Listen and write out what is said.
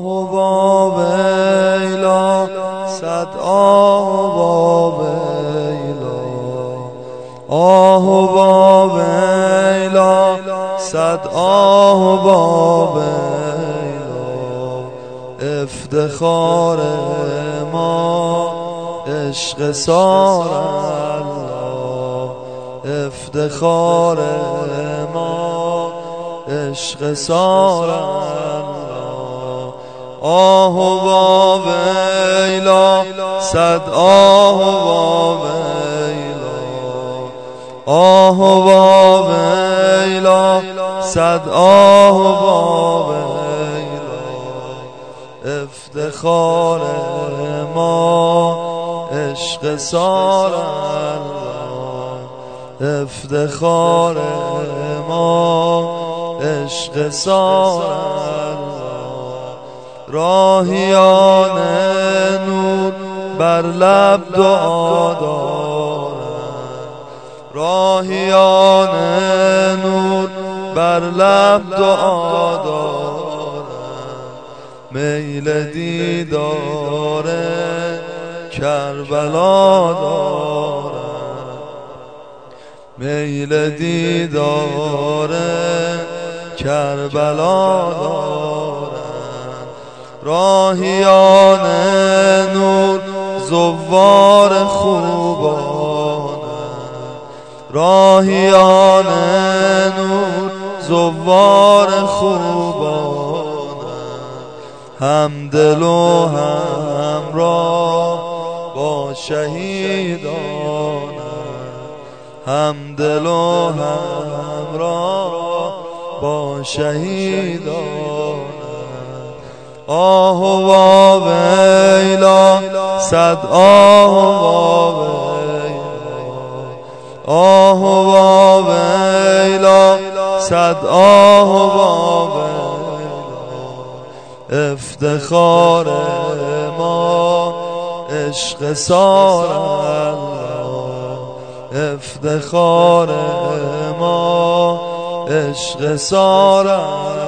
با ویلا صد با ویلا با ویلا صد با ویلا افتخار ما عشق سار الله افتخار ما عشق سار الله با ویلا صد با ویلا با ویلا صد با ویلا افتخار ما عشق سار الله افتخار ما عشق سار الله راهیان نور بر لب دعا دارند راهیان نور بر لب دعا دارند میل دیدار کربلا دارند میل دیدار کربلا دارند راهیان نور زوار خوبان راهیان نور زوار خوبان هم دل و همراه با شهیدان هم دل و همراه با شهیدان با ویلا صد با ویلا با ویلا صد با ویلا افتخار ما عشق سار الله افتخار ما عشق سار